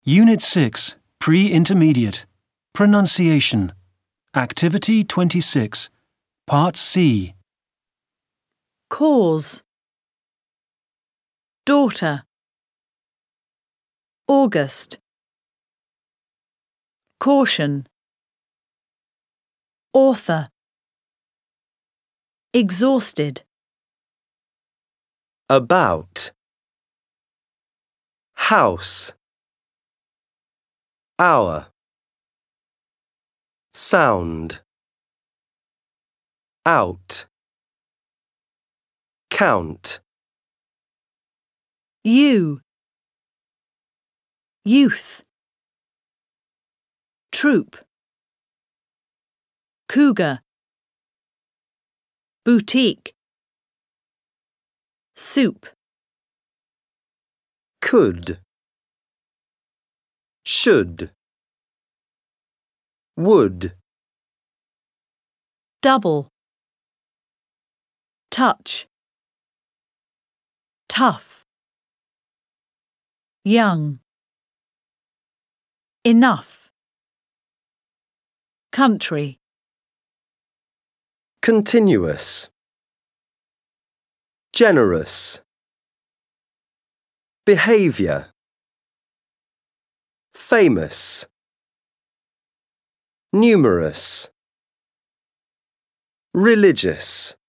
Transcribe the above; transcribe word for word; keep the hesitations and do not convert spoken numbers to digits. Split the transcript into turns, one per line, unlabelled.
Unit six, Pre-Intermediate. Pronunciation. Activity twenty-six. Part C.
Cause. Daughter. August. Caution. Author. Exhausted.
About. House. Hour. Sound. Out. Count.
You. Youth. Troop. Cougar. Boutique. Soup.
Could. Should. Would.
Double. Touch. Tough. Young. Enough. Country.
Continuous. Generous. Behavior. Famous. Numerous. Religious.